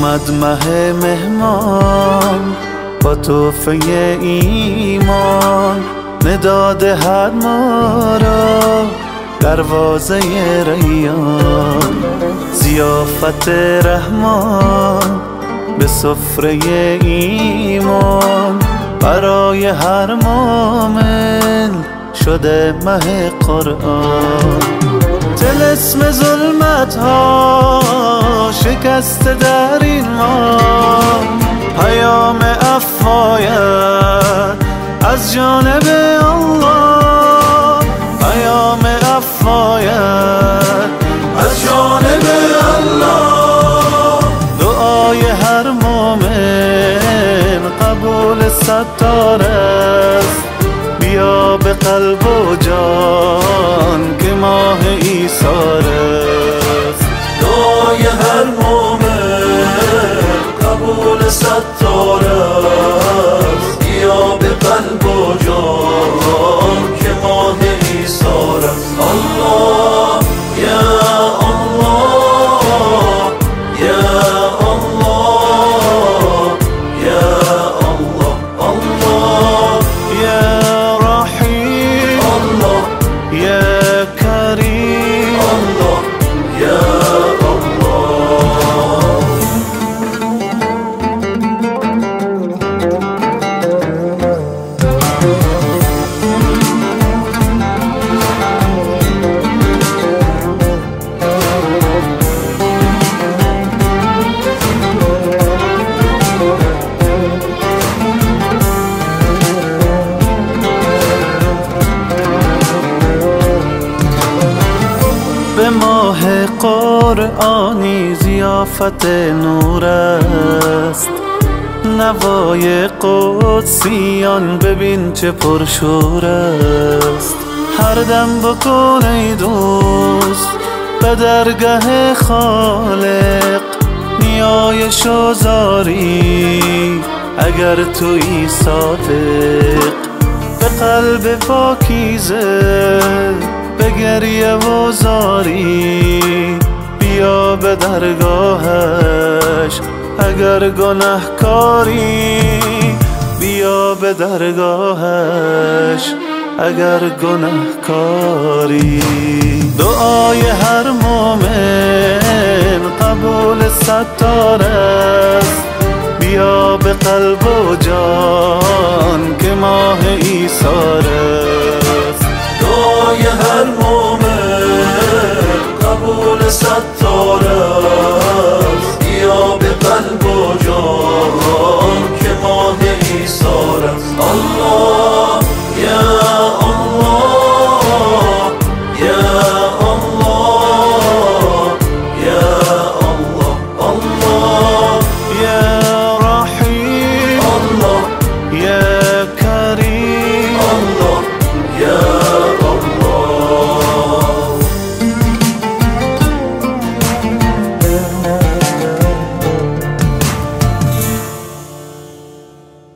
اومد مه مهمان با تحفه ایمان، نداده هر ما را دروازه ریان. ضیافت رحمان به سفره ایمان، برای هر مومن شده مه قرآن. طلسم ظلمت ها شکسته در این ماه، پیام عفایت از جانب الله، پیام عفایت از جانب الله. دعای هر مومن قبول ستار است، بیا به قلب و جان که ماه ایثار است. دعای هر مومن قبول ستار است، بیا به قلب و جان که ماه ایثار است. الله یا الله یا الله یا الله، الله یا رحیم، الله یا کریم، الله یا به ماه قرآنی ضیافت نور است. نوای قدسیان ببین چه پرشور است. هر دم بکن ای دوست به درگه خالق، نیایش و زاری اگر تویی صادق. به قلب پاکیزه به گریه و زاری، بیا به درگاهش اگر گناهکاری، بیا به درگاهش اگر گناهکاری. دعای هر مومن قبول ستار است، بیا به قلب و جان که ماه ایثار است. دعای هر مومن قبول ستار